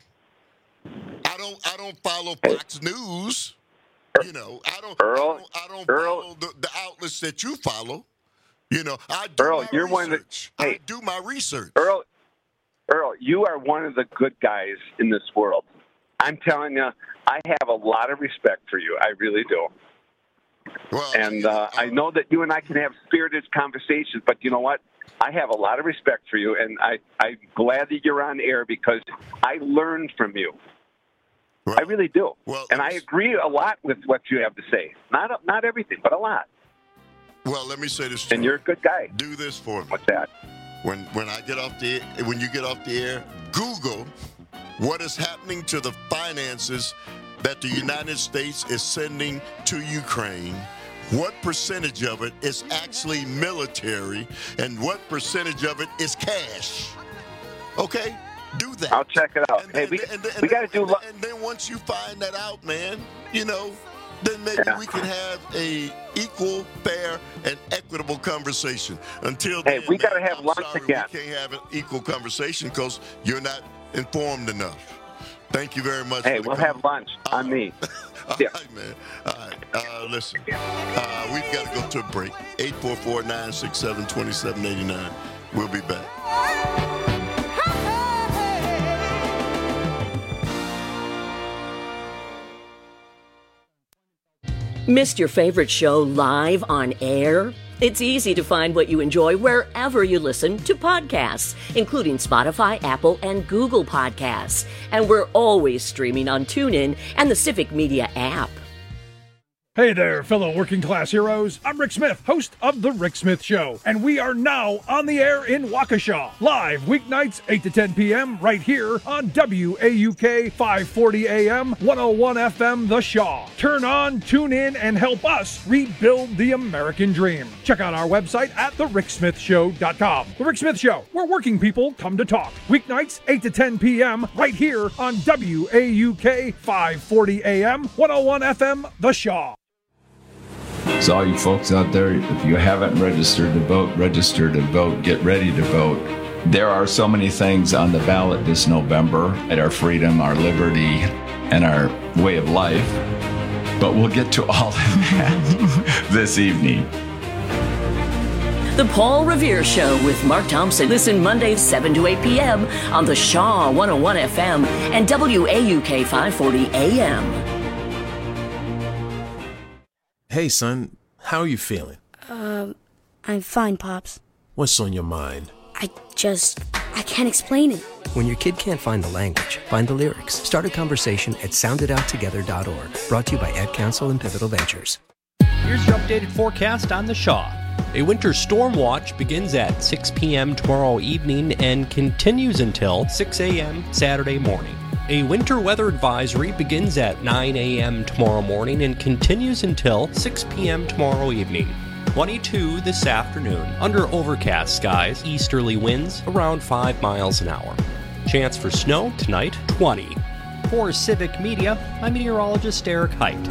I don't. I don't follow Fox News. You know, I don't. Earl, I don't, I don't Earl, follow the, the outlets that you follow. You know, I do Earl, my you're research. One of the, hey, I do my research. Earl, Earl, you are one of the good guys in this world. I'm telling you, I have a lot of respect for you. I really do. Well, and uh, I know that you and I can have spirited conversations, but you know what? I have a lot of respect for you, and I, I'm glad that you're on air because I learned from you. Well, I really do. Well, and I agree a lot with what you have to say. Not not everything, but a lot. Well, let me say this to and you. you're a good guy. Do this for me. What's that? When when I get off the when you get off the air, Google what is happening to the finances that the United States is sending to Ukraine. What percentage of it is actually military, and what percentage of it is cash? Okay? Do that. I'll check it out. And, hey, and, we, and, and, we got to do. And, lo- and then once you find that out, man, you know, then maybe yeah. we can have a equal, fair, and equitable conversation. Until hey, then, we got to have I'm lunch sorry, again. We can't have an equal conversation because you're not informed enough. Thank you very much. Hey, we'll have lunch uh, on me. All yeah. right, man. All right. Uh, listen, uh, we've got to go to a break. eight four four, nine six seven, two seven eight nine. We'll be back. Missed your favorite show live on air? It's easy to find what you enjoy wherever you listen to podcasts, including Spotify, Apple, and Google Podcasts. And we're always streaming on TuneIn and the Civic Media app. Hey there, fellow working class heroes. I'm Rick Smith, host of The Rick Smith Show, and we are now on the air in Waukesha, live weeknights eight to ten p.m. right here on W A U K five forty A M, one oh one F M The Shaw. Turn on, tune in, and help us rebuild the American dream. Check out our website at the rick smith show dot com. The Rick Smith Show, where working people come to talk. Weeknights eight to ten p.m. right here on W A U K five forty A M, one oh one F M The Shaw. So all you folks out there, if you haven't registered to vote, register to vote, get ready to vote. There are so many things on the ballot this November at our freedom, our liberty, and our way of life. But we'll get to all of that this evening. The Paul Revere Show with Mark Thompson. Listen Mondays seven to eight p.m. on the Shaw one oh one F M and W A U K five forty A M. Hey, son, how are you feeling? Um, I'm fine, Pops. What's on your mind? I just, I can't explain it. When your kid can't find the language, find the lyrics. Start a conversation at sound it out together dot org. Brought to you by Ad Council and Pivotal Ventures. Here's your updated forecast on the Shaw. A winter storm watch begins at six p.m. tomorrow evening and continues until six a.m. Saturday morning. A winter weather advisory begins at nine a.m. tomorrow morning and continues until six p.m. tomorrow evening. twenty-two this afternoon. Under overcast skies, easterly winds around five miles an hour. Chance for snow tonight, twenty. For Civic Media, I'm meteorologist Eric Height.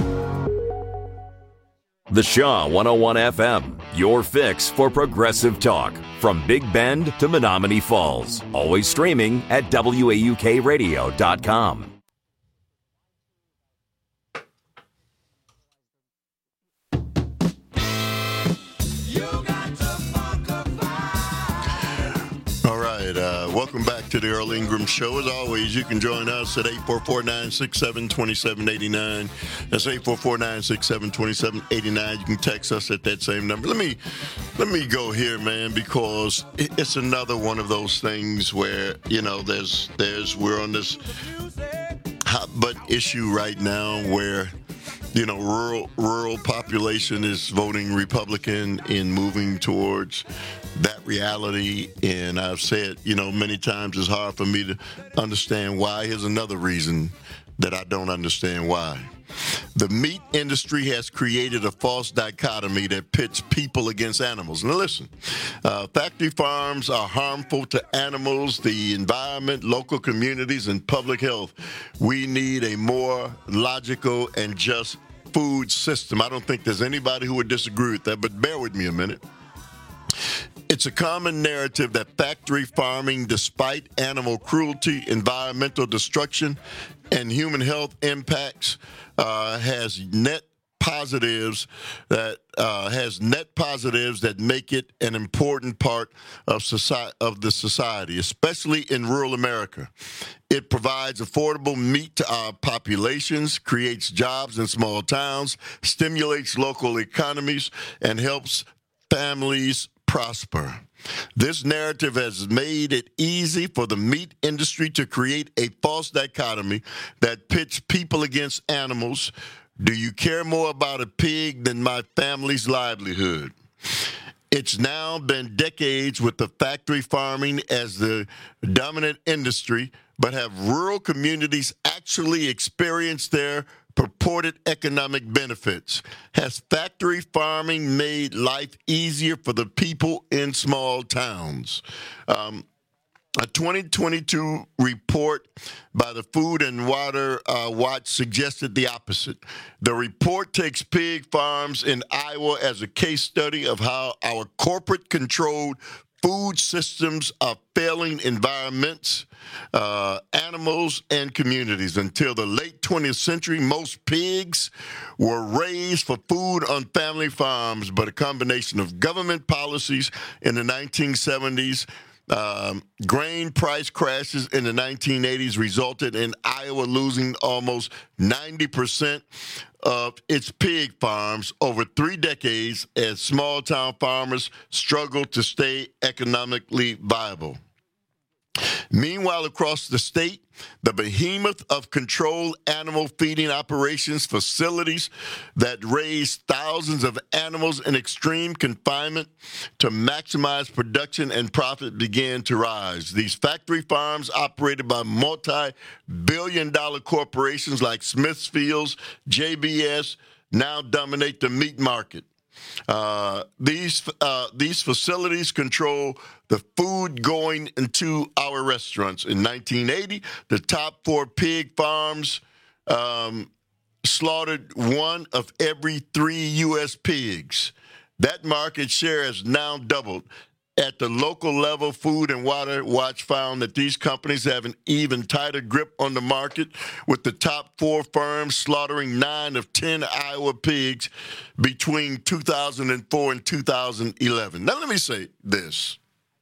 The Shaw one oh one F M, your fix for progressive talk. From Big Bend to Menominee Falls. Always streaming at W A U K radio dot com. All right, uh, welcome back to the Earl Ingram Show. As always, you can join us at eight four four, nine six seven, two seven eight nine. That's eight four four, nine six seven, two seven eight nine. You can text us at that same number. Let me let me go here, man, because it's another one of those things where, you know, there's there's we're on this hot butt issue right now where, you know, rural rural population is voting Republican in moving towards that reality. And I've said, you know, many times it's hard for me to understand why. Here's another reason that I don't understand why. The meat industry has created a false dichotomy that pits people against animals. Now listen, uh, factory farms are harmful to animals, the environment, local communities, and public health. We need a more logical and just food system. I don't think there's anybody who would disagree with that, but bear with me a minute. It's a common narrative that factory farming, despite animal cruelty, environmental destruction, and human health impacts, uh, has net positives that uh, has net positives that make it an important part of society, of the society, especially in rural America. It provides affordable meat to our populations, creates jobs in small towns, stimulates local economies, and helps families prosper. This narrative has made it easy for the meat industry to create a false dichotomy that pits people against animals. Do you care more about a pig than my family's livelihood? It's now been decades with the factory farming as the dominant industry, but have rural communities actually experienced their purported economic benefits? Has factory farming made life easier for the people in small towns? Um, a twenty twenty-two report by the Food and Water uh, Watch suggested the opposite. The report takes pig farms in Iowa as a case study of how our corporate-controlled food systems are failing environments, uh, animals, and communities. Until the late twentieth century, most pigs were raised for food on family farms, but a combination of government policies in the nineteen seventies, um, grain price crashes in the nineteen eighties resulted in Iowa losing almost ninety percent of its pig farms over three decades as small-town farmers struggled to stay economically viable. Meanwhile, across the state, the behemoth of controlled animal feeding operations, facilities that raise thousands of animals in extreme confinement to maximize production and profit, began to rise. These factory farms, operated by multi-billion dollar corporations like Smithfields, J B S, now dominate the meat market. Uh, these uh, these facilities control the food going into our restaurants. In nineteen eighty, the top four pig farms um, slaughtered one of every three U S pigs. That market share has now doubled. At the local level, Food and Water Watch found that these companies have an even tighter grip on the market, with the top four firms slaughtering nine of ten Iowa pigs between two thousand four and two thousand eleven. Now, let me say this,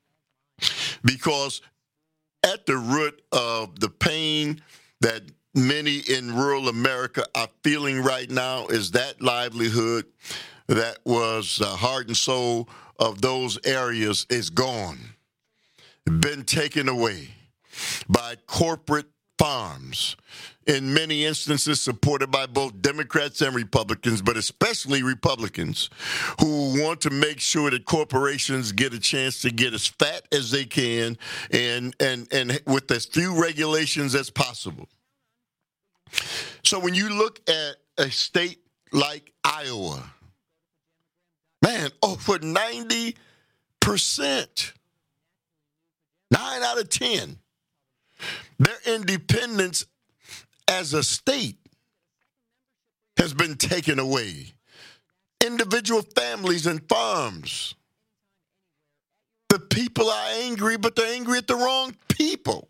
because at the root of the pain that many in rural America are feeling right now is that livelihood that was uh, heart and soul of those areas is gone, been taken away by corporate farms, in many instances supported by both Democrats and Republicans, but especially Republicans, who want to make sure that corporations get a chance to get as fat as they can and, and, and with as few regulations as possible. So when you look at a state like Iowa, man, over ninety percent, nine out of ten, their independence as a state has been taken away. Individual families and farms. The people are angry, but they're angry at the wrong people.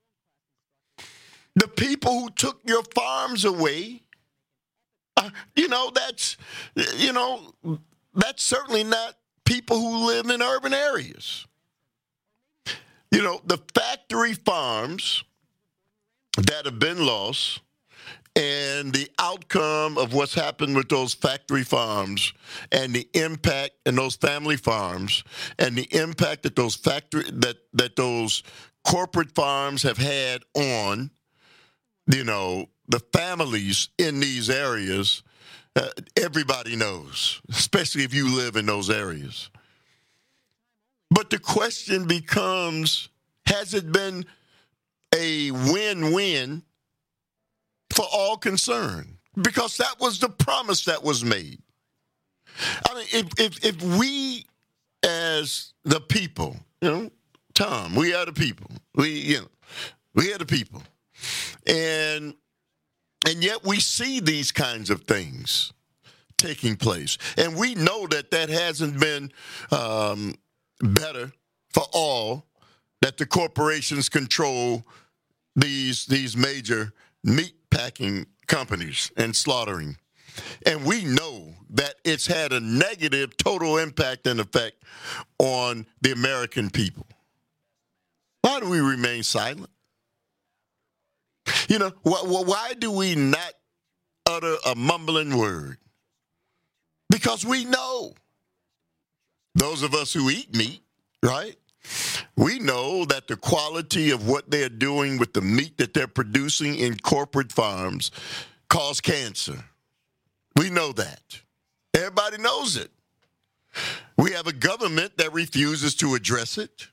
The people who took your farms away, uh, you know, that's, you know, that's certainly not people who live in urban areas. You know, the factory farms that have been lost and the outcome of what's happened with those factory farms and the impact in those family farms and the impact that those factory that that those corporate farms have had on, you know, the families in these areas. Uh, everybody knows, especially if you live in those areas. But the question becomes, has it been a win-win for all concerned? Because that was the promise that was made. I mean, if if, if we as the people, you know, Tom, we are the people. We, you know, we are the people. And And yet we see these kinds of things taking place. And we know that that hasn't been um, better for all, that the corporations control these, these major meat packing companies and slaughtering. And we know that it's had a negative total impact and effect on the American people. Why do we remain silent? You know, wh- wh- why do we not utter a mumbling word? Because we know, those of us who eat meat, right? We know that the quality of what they're doing with the meat that they're producing in corporate farms cause cancer. We know that. Everybody knows it. We have a government that refuses to address it.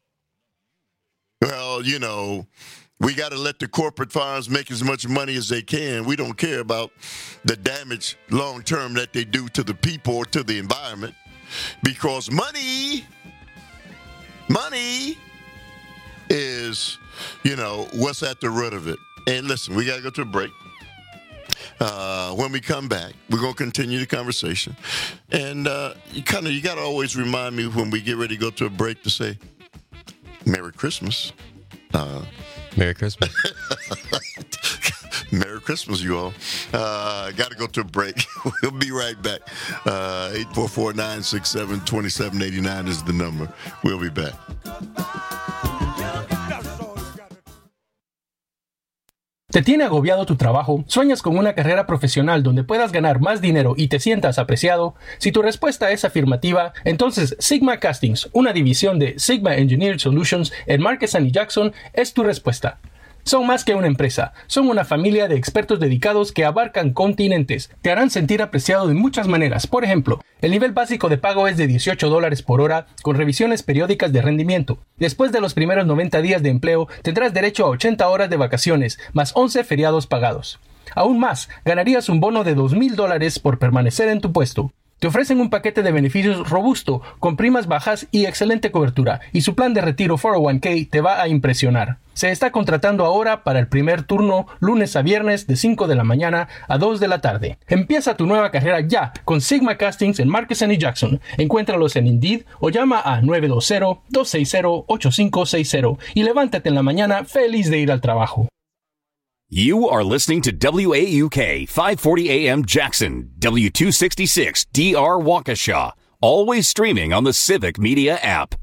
Well, you know, we got to let the corporate farms make as much money as they can. We don't care about the damage long-term that they do to the people or to the environment, because money, money is, you know, what's at the root of it. And listen, we got to go to a break. Uh, when we come back, we're going to continue the conversation. And uh, you kind of, you got to always remind me when we get ready to go to a break to say, Merry Christmas. Uh, Merry Christmas. Merry Christmas, you all. Uh, got to go to a break. We'll be right back. Uh, eight four four, nine six seven, two seven eight nine is the number. We'll be back. ¿Te tiene agobiado tu trabajo? ¿Sueñas con una carrera profesional donde puedas ganar más dinero y te sientas apreciado? Si tu respuesta es afirmativa, entonces Sigma Castings, una división de Sigma Engineered Solutions en Marquez and Jackson, es tu respuesta. Son más que una empresa, son una familia de expertos dedicados que abarcan continentes. Te harán sentir apreciado de muchas maneras. Por ejemplo, el nivel básico de pago es de dieciocho dólares por hora con revisiones periódicas de rendimiento. Después de los primeros noventa días de empleo, tendrás derecho a ochenta horas de vacaciones, más once feriados pagados. Aún más, ganarías un bono de dos mil dólares por permanecer en tu puesto. Te ofrecen un paquete de beneficios robusto, con primas bajas y excelente cobertura, y su plan de retiro cuatro oh uno k te va a impresionar. Se está contratando ahora para el primer turno, lunes a viernes de cinco de la mañana a dos de la tarde. Empieza tu nueva carrera ya con Sigma Castings en Marquez and Jackson. Encuéntralos en Indeed o llama a nueve dos cero, dos seis cero, ocho cinco seis cero y levántate en la mañana feliz de ir al trabajo. You are listening to W A U K five forty A M Jackson, W two sixty-six D R Waukesha, always streaming on the Civic Media app.